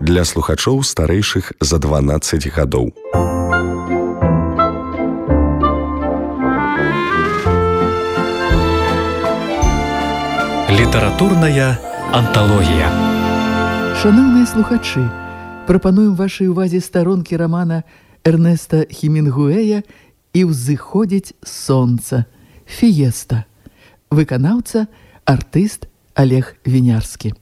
для слухачоў старэйшых за 12 гадоў. Літаратурная анталогія. Шановныя слухачы, прапануем вашай увазе старонкі рамана Эрнеста Хемінгуэя «І ўзыходзіць сонца» «Фіеста». Выканаўца, артыст Олег Вінярскі.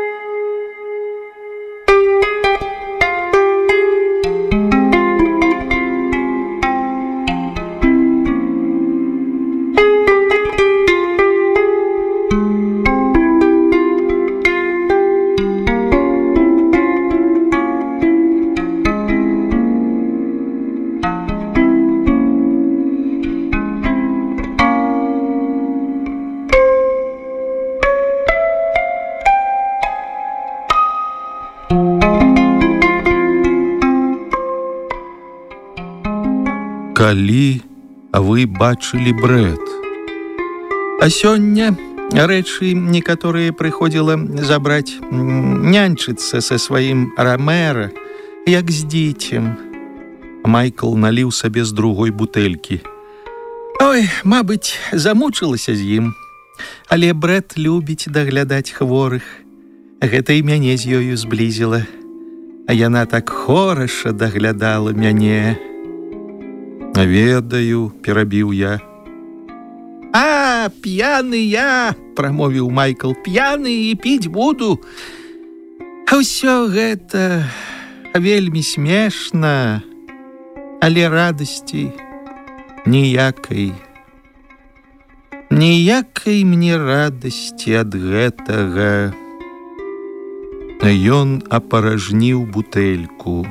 Калі вы бачылі брэд? А сёння рэчы некаторыя прыходзіла забраць, нянчыцца са сваім Ромэра, як з дзіцем. Майкл наліў сабе з другой бутэлькі. Ой, мабыць, замучылася з ім. Але брэд любіць даглядаць хворых. Гэта і мяне з ёю зблізіла. А яна так хораша даглядала мяне. «Ведаю», – перабіў я. «А, п'яны я», – прамовіў Майкл, – «п'яны і піць буду». А ўсё гэта вельмі смешна, але радасці ніякай. Ніякай мне радасці ад гэтага. Ён апаражніў бутэльку.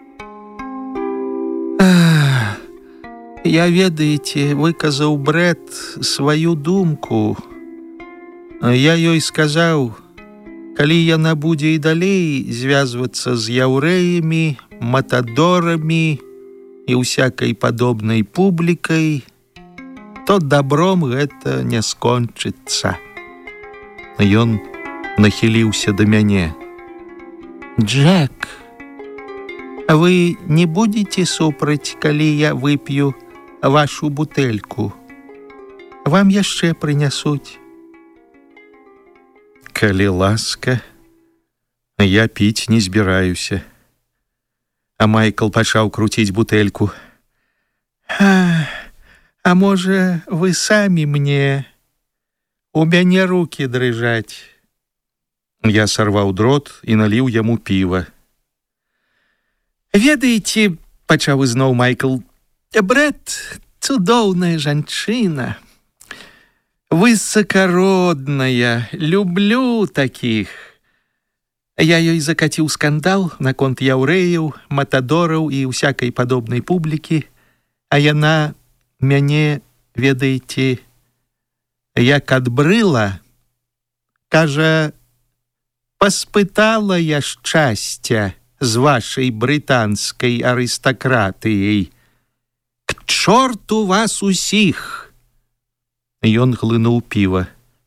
Я, ведаеце, выказаў брэд сваю думку. Я ёй сказаў, калі яна будзе і далей звязвацца з яўрэямі, матадорамі і ўсякай падобнай публікай, то добром гэта не скончыцца. Ён нахіліўся да мяне. «Джек, вы не будете супраць, калі я вып'ю вашу бутэльку? Вам яшчэ прынясуць?» «Калі ласка, я піць не збіраюся». А Майкл пачаў круціць бутэльку. А можа, вы самі мне? У мяне рукі дрыжаць». Я сарваў дрот і наліў яму піва. «Ведаеце, — пачаў ізноў Майкл, — брэд цудоўная жанчына, высакародная, люблю такіх. Я ёй закаціў скандал наконт яўрэяў, матадораў і ўсякай падобнай публікі, а яна мяне, ведаеце, як адбрыла, кажа, паспытала я шчасця з вашай брытанскай арыстакратыяй. К чорту вас усіх!» Ён глынуў піва.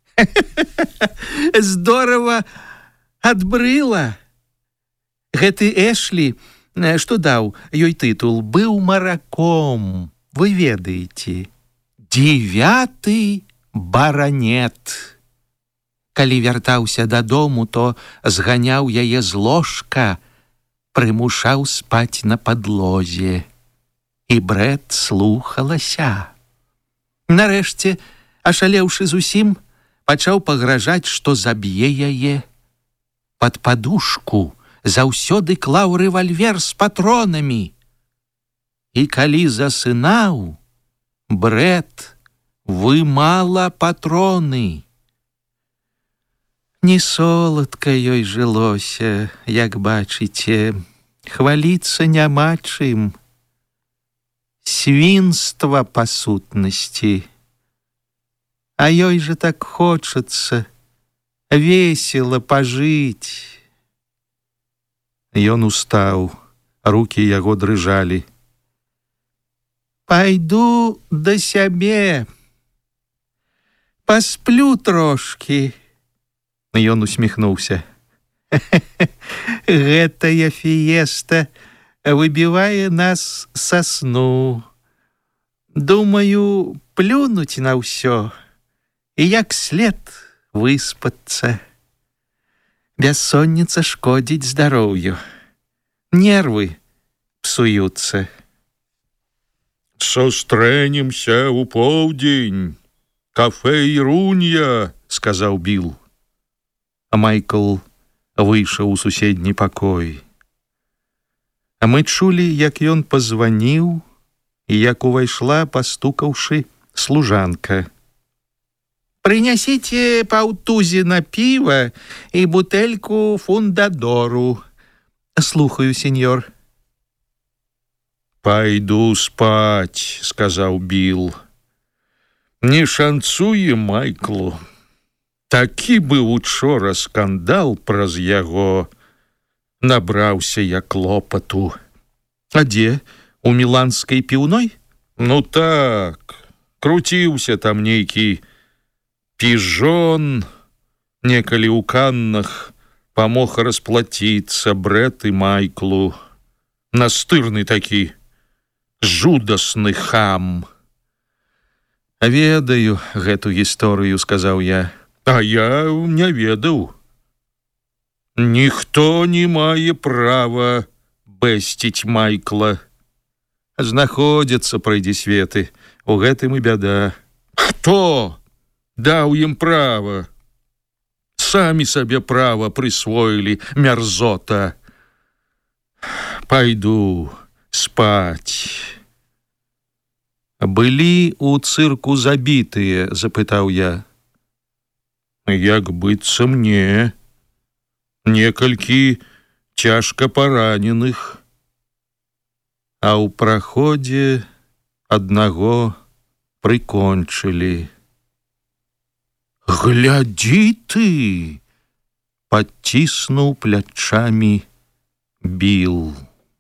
«Здорава адбрыла. Гэты Эшлі, што даў ёй тытул, быў мараком, вы ведаеце, 9-й баранет. Калі вяртаўся дадому, то зганяў яе з ложка, прымушаў спаць на падлозе. І брэд слухалася. Нарэшце, ашалеўшы зусім, пачаў пагражаць, што заб'е яе. Пад падушку заўсёды клаў рэвальвер з патронамі. І калі засынаў, брэд вымала патроны. Не соладка ёй жылося, як бачыце, хваліцца няма чым. Свінства па сутнасці. А ёй же так хочацца весела пажыць». Ён устаў, рукі яго дрыжалі. «Пайду да сябе, пасплю трошкі». Ён усміхнуўся. Гэтая фіеста выбівае нас са сну. Думаю, плюнуць на ўсё і як след выспацца. Бяссонніца шкодзіць здароўю. Нервы псуюцца. «Сустрэнемся ў поўдзень. Кафе «Ірунья», — сказаў Білл. А Майкл выйшаў у суседні пакой. А мы чулі, як ён пазваніў і як увайшла, пастукаўшы, служанка. «Прынясіце паўтузіна піва і бутэльку фундадору». «Слухаю, сеньор». «Пайду спаць», — сказаў Білл. «Не шанцуе Майклу. Такі быў учора скандал праз яго. Набраўся я клопату». «А дзе? У міланскай піўной?» «Ну так, круціўся там нейкі піжон, некалі ў Каннах, памог расплаціцца Брэт і Майклу. Настырны такі, жудасны хам». «Ведаю гэту гісторыю», — сказаў я. «А я не ведаў. Ніхто не мае права бэсціць Майкла. Знаходзяцца пройдзе светы, у гэтым і бяда». «Хто даў ім права? Самі сабе права прысвоілі, мярзота. Пайду спаць». «Былі ў цырку забітыя?» — запытаў я. «Як быццам не. Некалькі цяжка параненых. А ў праходзе аднаго прыкончылі». «Глядзі ты!» — падціснуў плячамі Білл.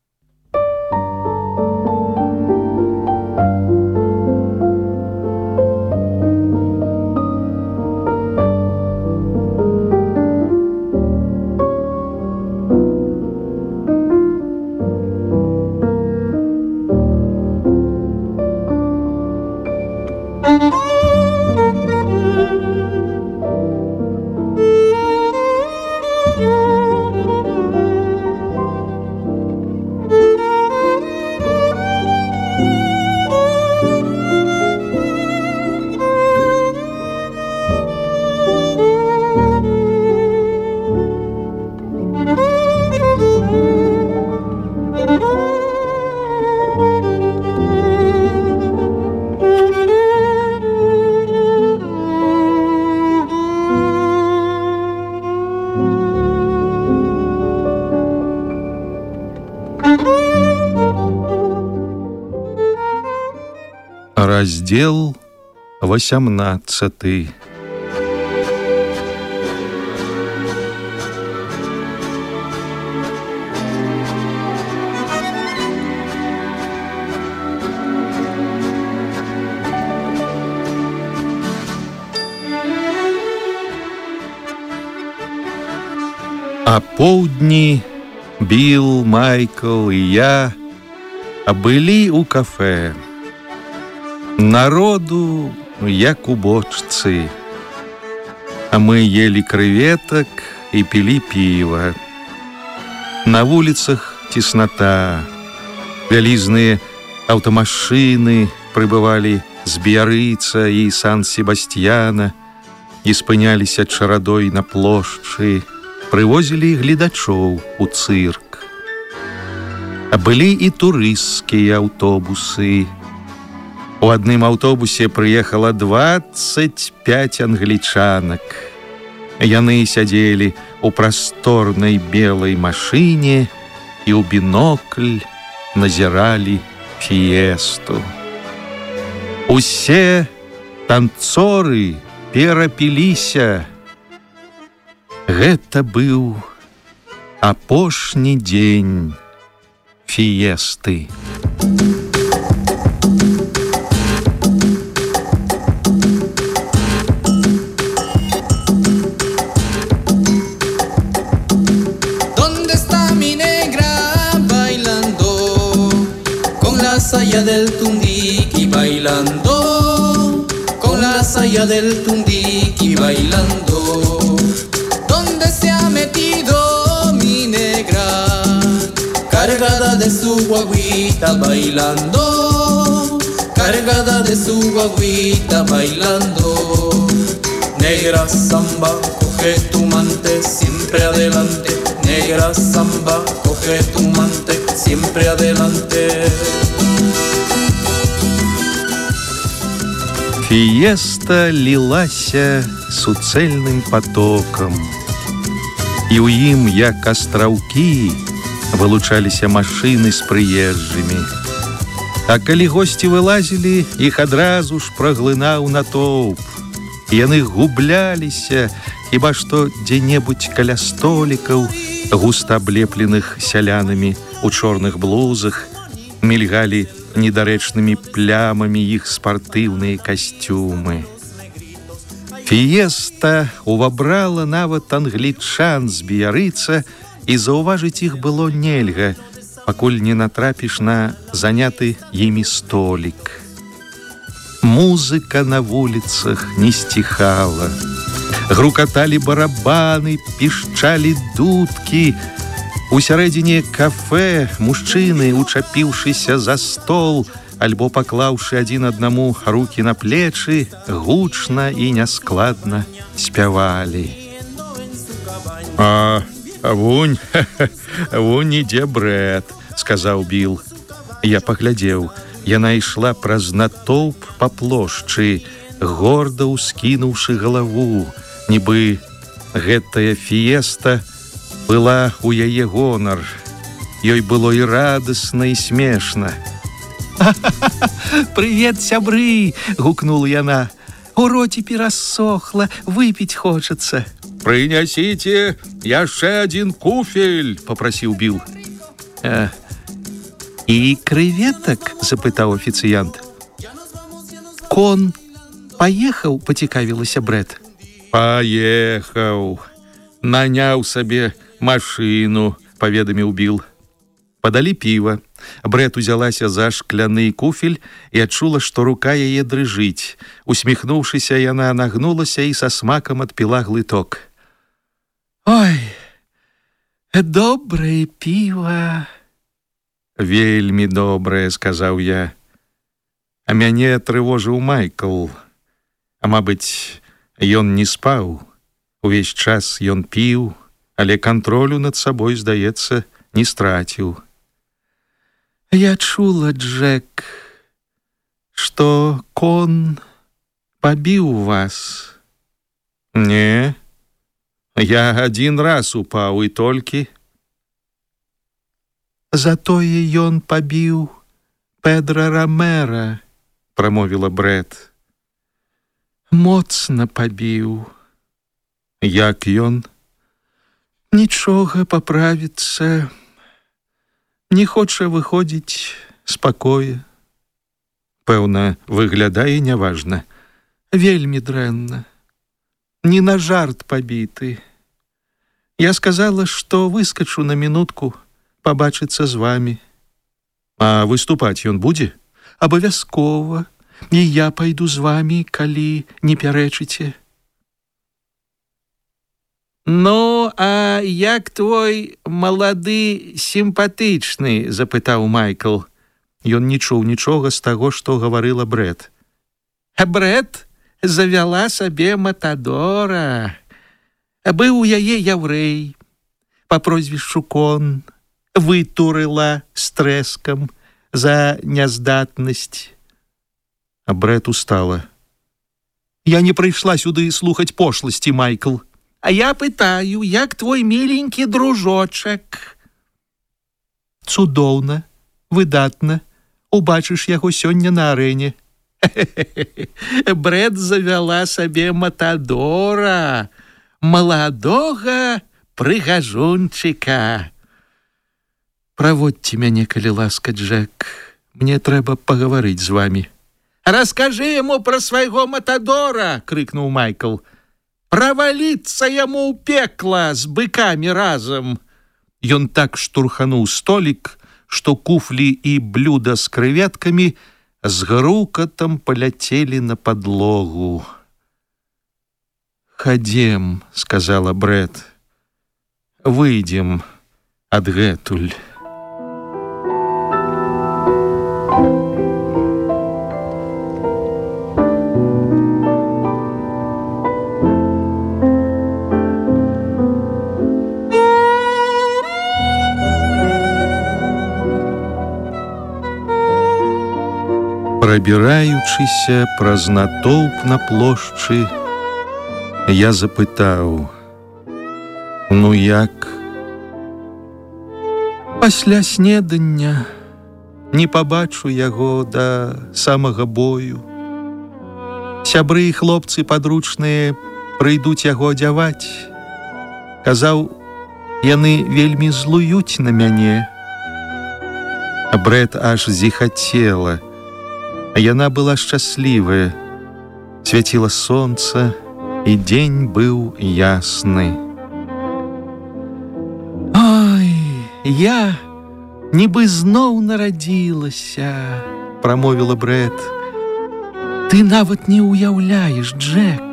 Раздел 18. А поўдні Білл, Майкл і я былі ў кафе. Народу, як у бочцы. А мы ели крэветак і пілі піва. На вуліцах цесната. Вялізныя аўтамашыны прыбывалі з Біярыца і Сан-Себастьяна і спыняліся чарадой на плошчы, прывозілі гледачоў у цырк. А былі і турысцкія аўтобусы. У адным аўтобусе прыехала 25 англічанак. Яны сядзелі у прасторнай белай машыне і ў бінокль назіралі фіесту. Усе танцоры перапіліся. Гэта быў апошні дзень фіесты. bailando, con la saya del tundiqui bailando. ¿Dónde se ha metido mi negra? Cargada de su guaguita bailando, cargada de su guaguita bailando. Negra samba, coge tu mante, siempre adelante. Negra samba, coge tu mante, siempre adelante. Фіеста лілася суцэльным потокам, і ў ім, як астраўкі, вылучаліся машыны з прыезджымі. А калі госці вылазілі, іх адразу ж праглынаў натоўп. Яны губляліся, хіба што дзе-небудзь каля столікаў, густа аблепленых сялянамі у чорных блузах, мільгалі недарэчнымі плямамі іх спартыўныя касцюмы. Фіеста увабрала нават англічан з Біярыца, і заўважыць іх было нельга, пакуль не натрапіш на заняты імі столік. Музыка на вуліцах не сціхала. Грукаталі барабаны, пішчалі дудкі. У сярэдзіне кафе мужчыны, учапіўшыся за стол, альбо паклаўшы адзін аднаму рукі на плечы, гучна і няскладна спявалі. Вунь ідзе Брэт, сказаў Біл. Я паглядзеў. Яна ішла праз натоўп па плошчы, горда ўскінуўшы галаву, нібы гэтая фіеста была у яе гонар. Ёй было і радасна, і смешна. «Прывет, сябры!» — гукнула яна. «У роце перасохла, выпіць хочацца». «Прынясіце яшчэ адзін куфель!» — папрасіў Біл. «І крэветак?» — запытаў афіцыянт. «Кон паехаў?» — пацікавілася Брэт. «Паехаў. Наняў сабе машыну», — паведаміў Біл. Падалі піва. Брэт узялася за шкляны куфель і адчула, што рука яе дрыжыць. Усміхнуўшыся, яна нагнулася і са смакам адпіла глыток. «Ой, добрае піва!» «Вельмі добрае», — сказаў я. А мяне трывожыў Майкл. А, мабыць, ён не спаў. Увесь час ён піў, але кантролю над сабой, здаецца, не страціў. «Я чула, Джек, што кон пабіў вас». «Не, я адзін раз упаў і толькі». «Затое ён пабіў Педра Ромера», — прамовіла Брэт. «Моцна пабіў». «Як ён?» «Нічога, паправіцца. Не хоча выходзіць з пакоя. Пэўна, выглядае няважна. Вельмі дрэнна. Не на жарт пабіты. Я сказала, што выскачу на мінутку пабачыцца з вамі». «А выступаць ён будзе?» «Абавязкова. І я пайду з вамі, калі не пярэчыце». «Ну, а як твой малады сімпатычны?» — запытаў Майкл. Ён не чуў нічога з таго, што гаварыла Брэт. «Брэт завяла сабе матадора. Быў у яе яўрэй па прозвішчу Кон. Вытурыла з трэскам за няздатнасць». А Брэт устала. «Я не прыйшла сюды слухаць пошласці, Майкл. А я пытаю, як твой міленькі дружочак?» «Цудоўна, выдатна. Убачыш яго сёння на арэне». Брэт завяла сабе матадора, маладога прыгажунчыка. «Праводзьце мяне, калі ласка, Джек. Мне трэба пагаварыць з вамі». «Раскажы яму пра свайго матадора!» — крыкнуў Майкл. «Праваліцца яму ў пекла з быкамі разам!» Ён так штурхануў столік, што куфлі і блюда з крэветкамі з грукатам паляцелі на падлогу. «Хадзем», — сказала Брэд, — «выйдзем адгэтуль». Прабіраючыся праз натоўп на плошчы, я запытаў: «Ну як?» «Пасля снедання не пабачу яго да самага бою. Сябры і хлопцы падручныя прыйдуць яго адзяваць. Казаў, яны вельмі злуюць на мяне». Брэд аж зіхацела. Яна была шчаслівая. Свяціла сонца, і дзень быў ясны. «Ой, я нібы зноў нарадзілася», — прамовіла Брэд. «Ты нават не ўяўляеш, Джек».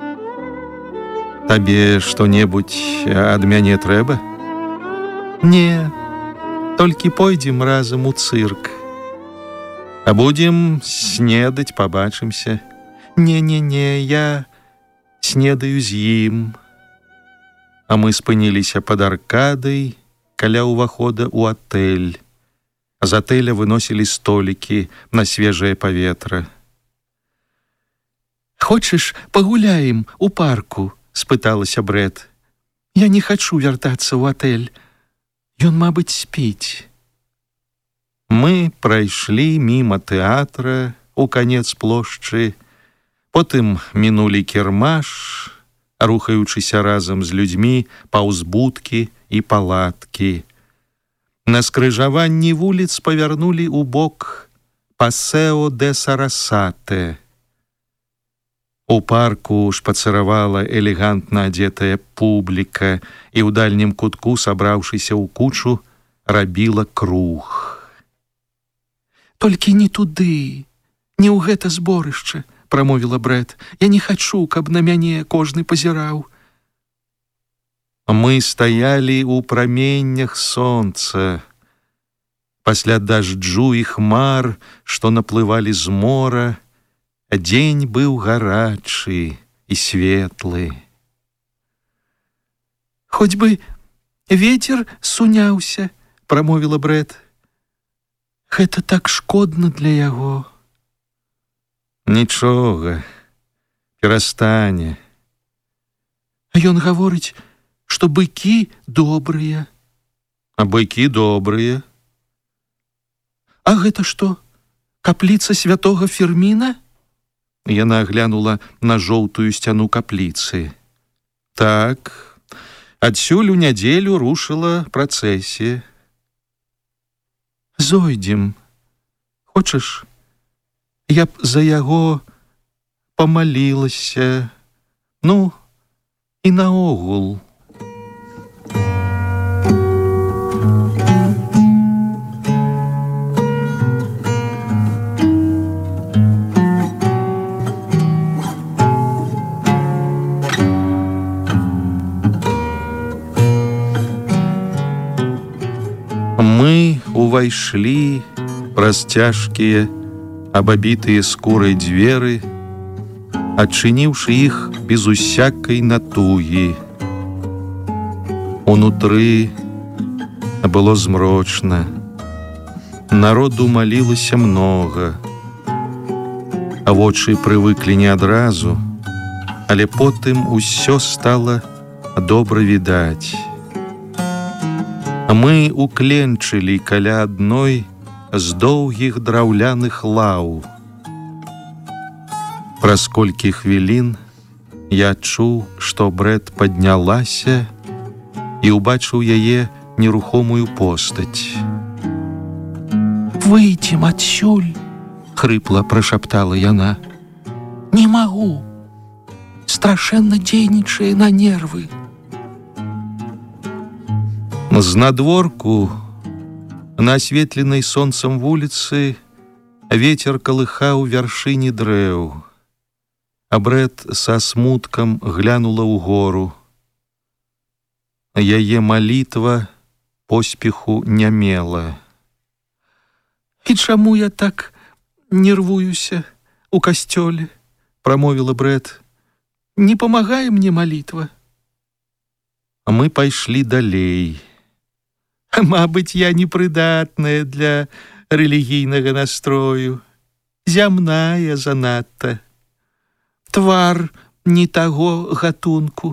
«Табе што-небудзь ад мяне трэба?» «Не, толькі пойдзем разам у цырк. А будем снедаць, пабачымся». «Не-не-не, я снедаю з ім». А мы спыніліся пад аркадай каля ўвахода ў атэль. З атэля выносілі столікі на свежае паветра. «Хочаш, пагуляем у парку?» — спыталася Брэд. «Я не хачу вяртацца ў атэль. Ён, мабыць, спіць». Мы прайшлі міма тэатра у канец плошчы, потым мінулі кірмаш, рухаючыся разам з людзьмі паўз будкі і палаткі. На скрыжаванні вуліц павярнулі ў бок Пасео де Сарасате. У парку шпацыравала элегантна адзетая публіка, і ў дальнім кутку, сабраўшыся ў кучу, рабіла круг. «Толькі не туды, не ў гэта зборышча», — прамовіла Брэд. «Я не хачу, каб на мяне кожны пазіраў». Мы стаялі ў праменнях сонца. Пасля дажджу і хмар, што наплывалі з мора, дзень быў гарачы і светлы. «Хоць бы вецер суняўся», — прамовіла Брэд. «Гэта так шкодна для яго». «Нічога, перастане». «А ён гаворыць, што быкі добрыя». «А быкі добрыя». «А гэта што, капліца святога Ферміна?» Яна глянула на жоўтую сцяну капліцы. «Так, адсюль у нядзелю рушыла працэсія». «Зойдзем. Хочаш, я б за яго памалілася. Ну, і наогул». Мы увайшлі праз цяжкія, абабітыя скурай дзверы, адчыніўшы іх без усякай натугі. Унутры было змрочна. Народу малілася многа. А вочы прывыклі не адразу, але потым усё стала добра відаць. Мы укленчылі каля адной з доўгіх драўляных лаў. Праз колькі хвілін я адчуў, што Брэд паднялася і ўбачыў яе нерухомую постаць. «Выйдзем адсюль», — хрыпла прашаптала яна. «Не магу. Страшэнна дзейнічае на нервы». З надворку, на асветленай сонцам вуліцы, Ветер калыхаў вяршыні дрэў, а Брэт са смуткам глянула ўгору. Яе малітва поспеху не мела. «І чаму я так нервуюся у касцёле?» – прамовіла Брэт. «Не памагае мне малітва». Мы пайшлі далей. Мабыць, я непрыдатная для рэлігійнага настрою, зямная занадта, твар не таго гатунку.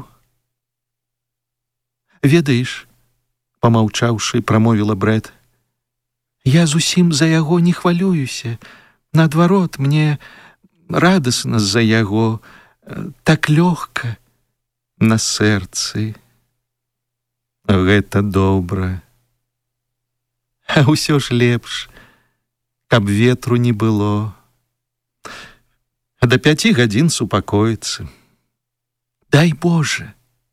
«Ведаеш», – памаўчаўшы, прамовіла Брэт, «я зусім за яго не хвалююся. Наадварот, мне радасна з-за яго, так лёгка на сэрцы». «Гэта добра. А ўсё ж лепш, каб ветру не было. До 5 гадзін супакоіцца. Дай Боже».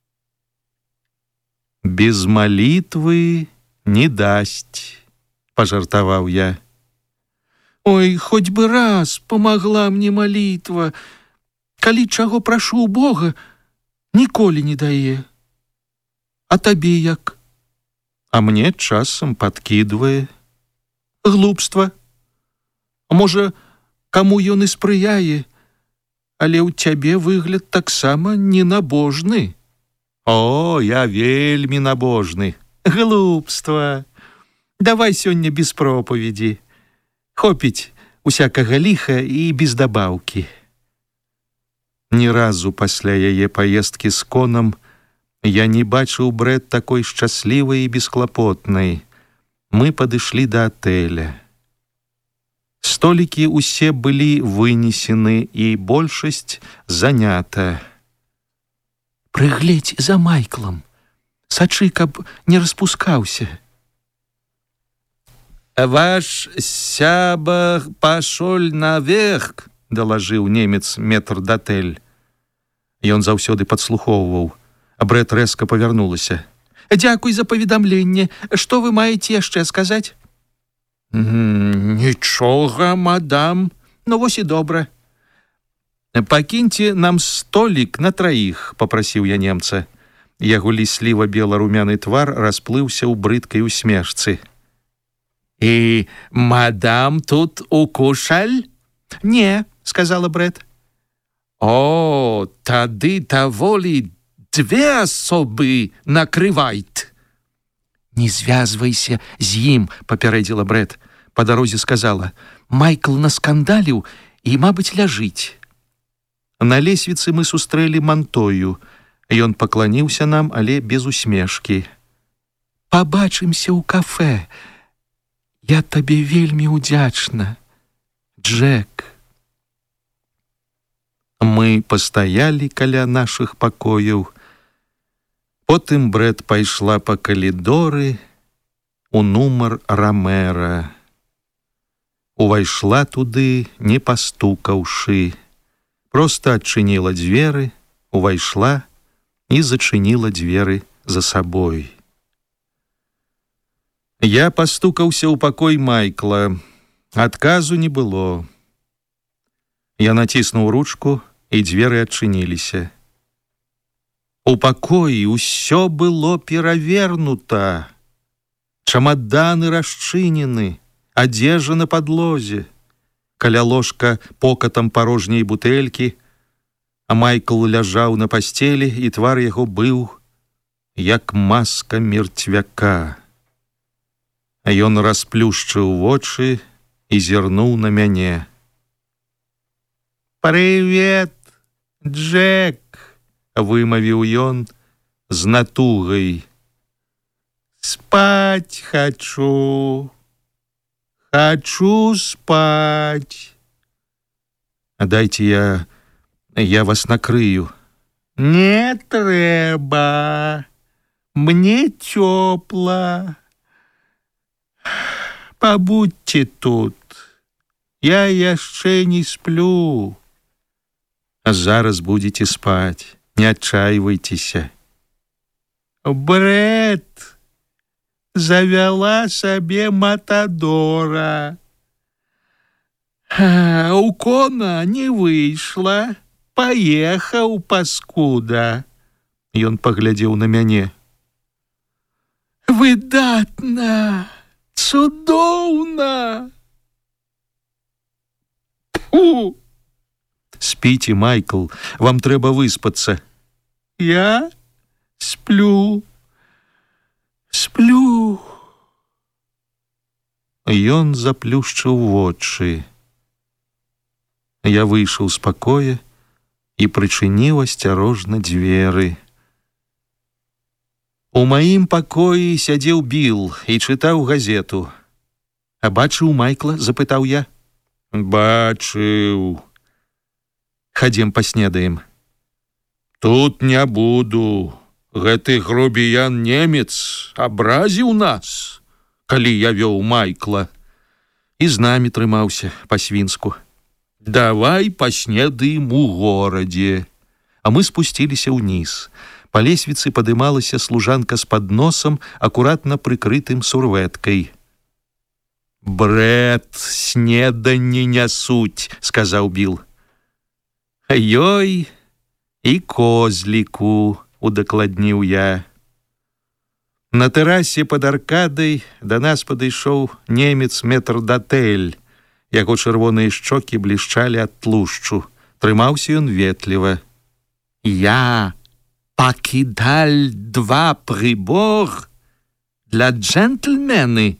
«Без малітвы не дасць», – пажартаваў я. «Ой, хоць бы раз памагла мне малітва. Калі чаго прашу ў Бога, ніколі не дае. А табе як?» «А мне часам падкідвае. Глупства. Можа, каму ён і спрыяе, але ў цябе выгляд таксама ненабожны». «О, я вельмі набожны. Глупства. Давай сёння без пропаведзі. Хопіць усякага ліха і без дабаўкі». Ні разу пасля яе паездкі з конам я не бачыў Брэт такой шчаслівай і бесклапотнай. Мы падышлі да атэля. Столікі ўсе былі вынесены і большасць занята. «Прыгледзь за Майклам, сачы, каб не распускаўся». «Ваш сябар пашоль наверх», – далажыў немец метрдотель. Ён заўсёды падслухоўваў. А Брэт рэзка павярнулася. «Дзякуй за паведамленне. Што вы маеце яшчэ сказаць?» «Нічога, мадам. Ну, вось і добра». «Пакіньце нам столік на 3, – папрасіў я немца. Яго лісліва-бела-румяны твар расплыўся ў брыдкай усмешцы. «І мадам тут укушаль?» «Не», – сказала Брэт. «О, тады даволі 2 асобы накрывайт». «Не звязвайся з ім», – папярэдзіла Брэт. Па дарозе сказала: «Майкл наскандаліў і, мабыць, ляжыць». На лесвіцы мы сустрэлі Мантою. Ён пакланіўся нам, але без усмешкі. «Пабачымся ў кафэ. Я табе вельмі ўдзячна, Джек». Мы пастаялі каля нашых пакояў. Потым Брэт пайшла па калідоры у нумар Ромера. Увайшла туды, не пастукаўшы. Проста адчыніла дзверы, увайшла і зачыніла дзверы за сабой. Я пастукаўся ў пакой Майкла. Адказу не было. Я націснуў ручку, і дзверы адчыніліся. У пакоі ўсё было перавернута. Чамаданы расчынены, адзежа на падлозе. Каля ложка покатам парожняй бутэлькі, а Майкл ляжаў на пасцелі, і твар яго быў як маска мертвяка. Ён расплюшчыў вочы і зірнуў на мяне. «Прывет, Джек!» – вымавіў ён з натугай. «Спаць хачу, хачу спаць». «Дайце я вас накрыю». «Не трэба, мне цёпла. Пабудьце тут, я яшчэ не сплю». «Зараз будете спаць, не адчайвайцеся». «Брэт завяла сабе матадора. А у кона не выйшла, паехаў паскуда. Ён паглядзеў на мяне. Выдатна, цудоўна. Фу! Спіце, Майкл, вам трэба выспацца. Я сплю. Ён заплюшчыў вочы. Я выйшаў з пакоя і прычыніў асцярожна дзверы. У маім пакоі сядзеў Біл і чытаў газету. А бачыў Майкла? Запытаў я. Бачыў. Хадзем паснедаем. Тут не буду. Гэты грубіян немец абразіў нас, калі я вёў Майкла. І з намі трымаўся па-свінску. Давай паснедаем у горадзе. А мы спусціліся ўніз. Па лесвіцы падымалася служанка з падносам, акуратна прыкрытым сурвэткай. Брэд, снеданне нясуць, сказаў Біл. Ёй і козліку, удакладніў я. На тэрасе пад аркадай да нас падышоў немец метрдотель. Яго чырвоныя шчокі блішчалі ад тлушчу. Трымаўся ён ветліва. Я пакідаль 2 прыбор для джентльмены.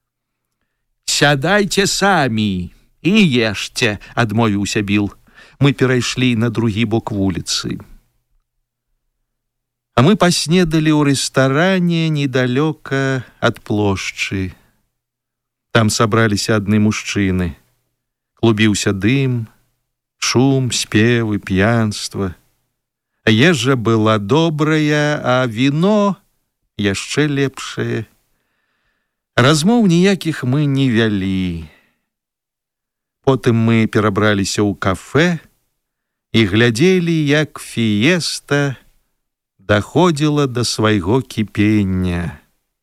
Сядайце самі і ешце, адмовіўся Біл. Мы перайшлі на другі бок вуліцы. А мы паснедалі ў рэстаране недалёка ад плошчы. Там сабраліся адны мужчыны. Клубіўся дым, шум, спевы, п'янства. Ежа была добрая, а віно яшчэ лепшае. Размоў ніякіх мы не вялі. Потым мы перабраліся ў кафэ і глядзелі, як фіеста даходзіла да свайго кіпення.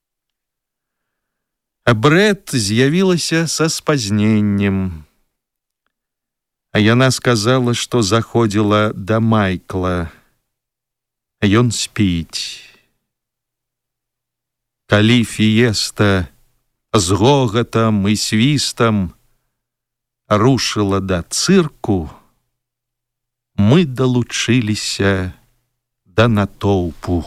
А Брэд з'явілася са спазненнем. А яна сказала, што заходзіла да Майкла. Ён спіць. Калі фіеста з гогатам і свістам рушыла да цырку, мы далучыліся да натоўпу.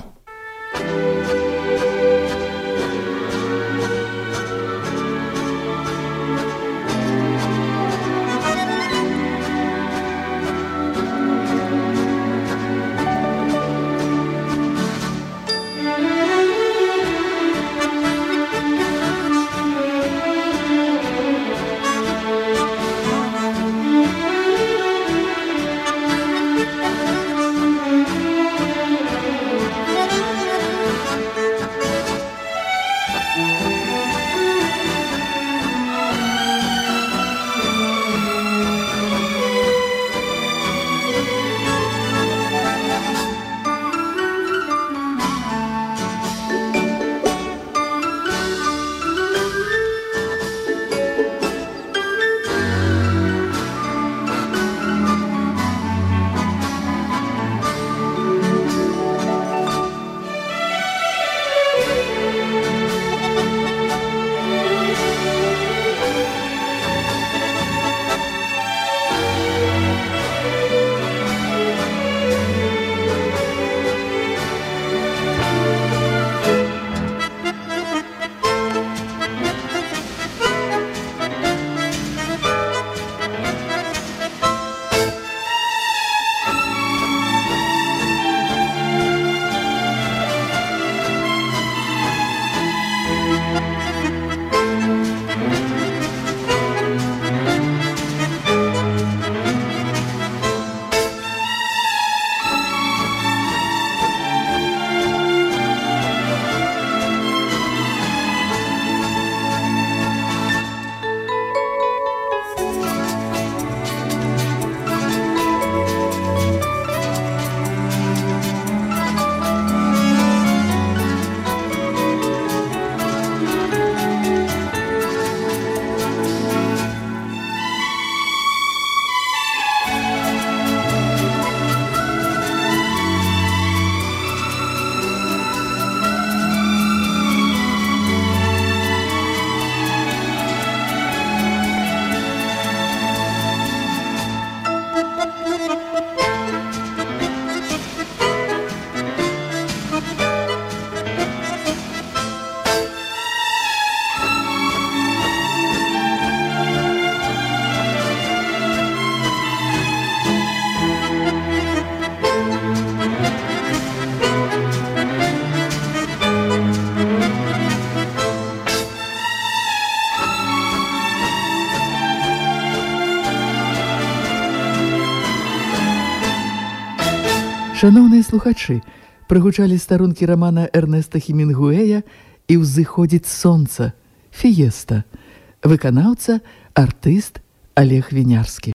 Шановныя слухачы, прагучалі старонкі рамана Эрнеста Хемінгуэя «І ўзыходзіць сонца» «Фіеста». Выканаўца, артыст Олег Вінярскі.